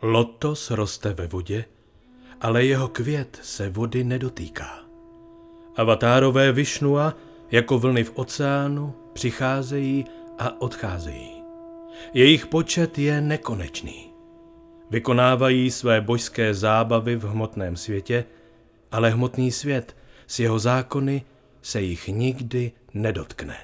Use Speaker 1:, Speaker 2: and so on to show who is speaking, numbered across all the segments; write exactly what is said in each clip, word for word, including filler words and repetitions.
Speaker 1: Lotos roste ve vodě, ale jeho květ se vody nedotýká. Avatárové Višnua jako vlny v oceánu přicházejí a odcházejí. Jejich počet je nekonečný. Vykonávají své božské zábavy v hmotném světě, ale hmotný svět s jeho zákony se jich nikdy nedotkne.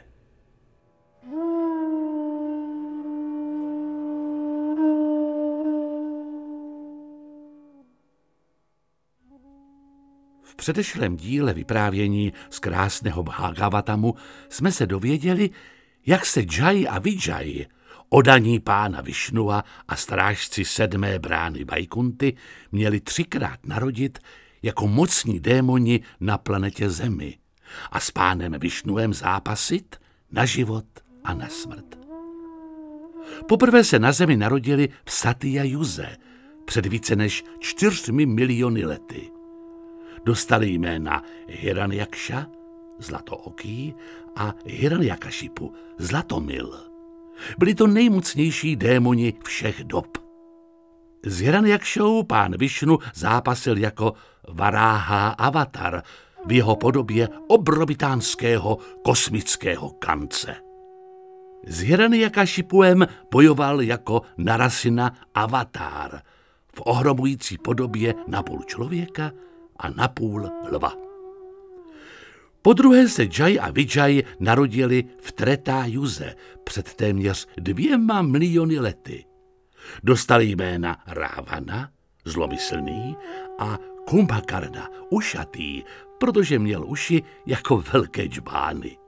Speaker 2: V předešlém díle vyprávění z krásného Bhagavatamu jsme se dověděli, jak se Jai a Vijay, oddaní pána Višnua a strážci sedmé brány Vajkunty, měli třikrát narodit jako mocní démoni na planetě Zemi a s pánem Višnuem zápasit na život a na smrt. Poprvé se na Zemi narodili v Satya Juze před více než čtyřmi miliony lety. Dostali jména Hiranyaksha, zlatooký, a Hiranyakashipu, zlatomil. Byli to nejmocnější démoni všech dob. S Hiranyakšou pán Višnu zápasil jako Varáha avatar v jeho podobě obrovitánského kosmického kance. S Hiranyakashipuem bojoval jako Narasina avatar v ohromující podobě napůl člověka a napůl lva. Podruhé se Jai a Vijay narodili v Treta Juze před téměř dvěma miliony lety. Dostali jména Rávana, zlomyslný, a Kumbhakarna, ušatý, protože měl uši jako velké džbány.